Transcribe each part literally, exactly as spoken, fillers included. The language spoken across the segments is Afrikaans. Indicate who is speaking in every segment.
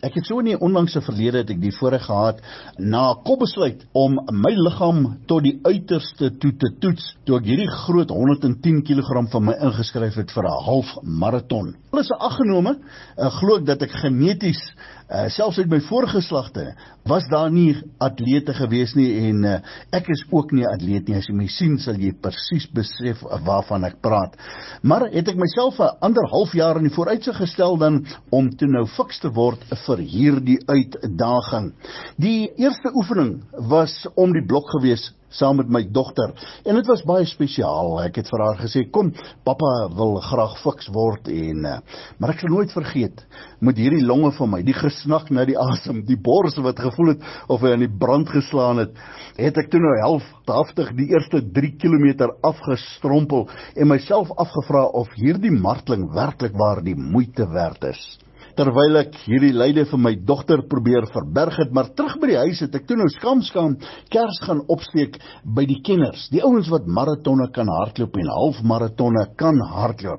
Speaker 1: Ek het so in die onlangse verlede het ek die voorreg gehad na kopbesluit om my liggaam tot die uiterste toe te toets, toe ek hierdie groot honderd en tien kilogram van my ingeskryf het vir 'n half marathon. Alles in ag genome, uh, glo ek dat ek geneties, uh, selfs uit my voorgeslagte, was daar nie atlete gewees nie, en uh, ek is ook nie atleet nie. As jy my sien, sal jy presies besef waarvan ek praat. Maar het ek myself 'n ander half jaar in die vooruitsig gestel dan om toe nou fiks te word vir hierdie uitdaging. Die eerste oefening was om die blok gewees saam met my dogter, en dit was baie spesiaal. Ek het vir haar gesê, kom, papa wil graag fiks word, en, uh, maar ek sal nooit vergeet, met hierdie longe van my, die gesnak na die asem, die bors wat gevoel het, of hy aan die brand geslaan het, het ek toe nou helftig die eerste drie kilometer afgestrompel, en myself afgevra of hierdie marteling werklik waar die moeite werd is. Terwyl ek hierdie lyde van my dogter probeer verberg het, maar terug by die huis het ek toe nou skam skam kers gaan opsteek by die kenners, die ouens wat maratonne kan hardloop en halfmaratonne kan hardloop.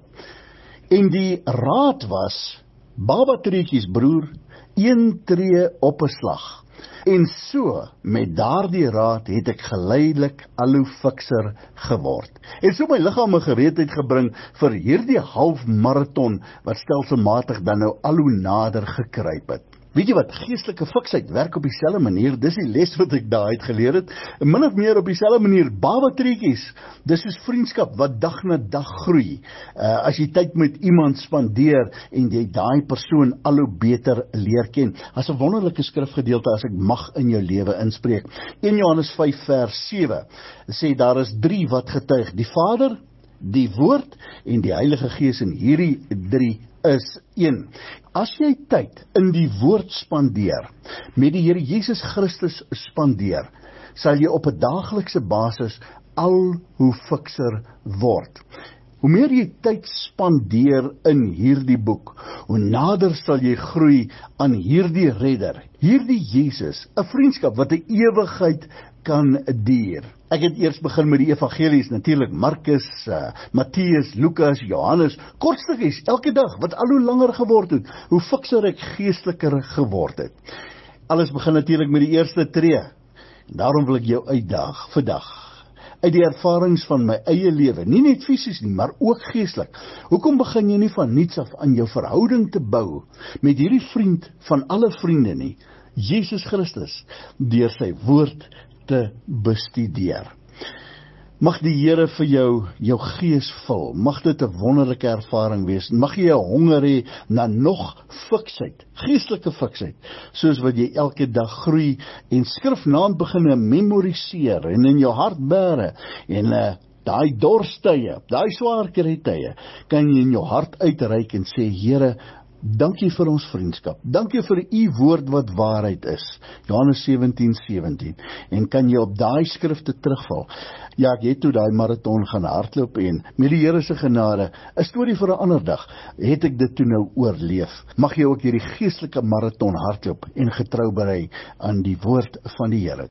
Speaker 1: En die raad was, baba treetjies broer, een tree op 'n slag. En so, met daardie raad het ek geleidelik al hoe fikser geword. En so my liggaam 'n gereedheid gebring vir hierdie halfmaraton wat stelselmatig dan nou al hoe nader gekruip het. Weet jy wat, geestelike fiksheid werk op dieselfde manier, dis die les wat ek daar uit geleer het, min of meer op dieselfde manier, babatreetjies, dis soos vriendskap wat dag na dag groei, uh, as jy tyd met iemand spandeer, en jy daai persoon al hoe beter leer ken. As 'n wonderlike skrifgedeelte, as ek mag in jou lewe inspreek, een Johannes vyf vers sewe, sê daar is drie wat getuig, die Vader, die Woord, en die Heilige Gees, en hierdie drie is een. As jy tyd in die woord spandeer, met die Here Jesus Christus spandeer, sal jy op 'n daaglikse basis al hoe fikser word. Hoe meer jy tyd spandeer in hierdie boek, hoe nader sal jy groei aan hierdie redder, hierdie Jesus, 'n vriendskap wat 'n ewigheid kan duur. Ek het eers begin met die evangelies, natuurlik Markus, uh, Matteus, Lukas, Johannes, kortstukkies elke dag, wat al hoe langer geword het, hoe fikser ek geesteliker geword het. Alles begin natuurlik met die eerste tree. Daarom wil ek jou uitdaag vandag, uit die ervarings van my eie lewe, nie net fisies nie, maar ook geestelik. Hoekom begin jy nie van niets af aan jou verhouding te bou met hierdie vriend van alle vriende nie, Jesus Christus, deur sy woord te bestudeer. Mag die Here vir jou, jou gees vul, mag dit 'n wonderlike ervaring wees, mag jy 'n honger hê na nog fiksheid, geestelike fiksheid, soos wat jy elke dag groei, en skrifnaam begin memoriseer, en in jou hart bære, en uh, daai dorstye, daai swaar kry tye, kan jy in jou hart uitreik en sê, Here, dankie vir ons vriendskap, dankie vir u woord wat waarheid is, Johannes sewentien sewentien, en kan jy op daai skrifte terugval. Ja, ek het toe daai marathon gaan hardloop, en met die Here se genade, 'n storie vir 'n ander dag, het ek dit toe nou oorleef. Mag jy ook hierdie geestelike marathon hardloop, en getrou bly aan die woord van die Here.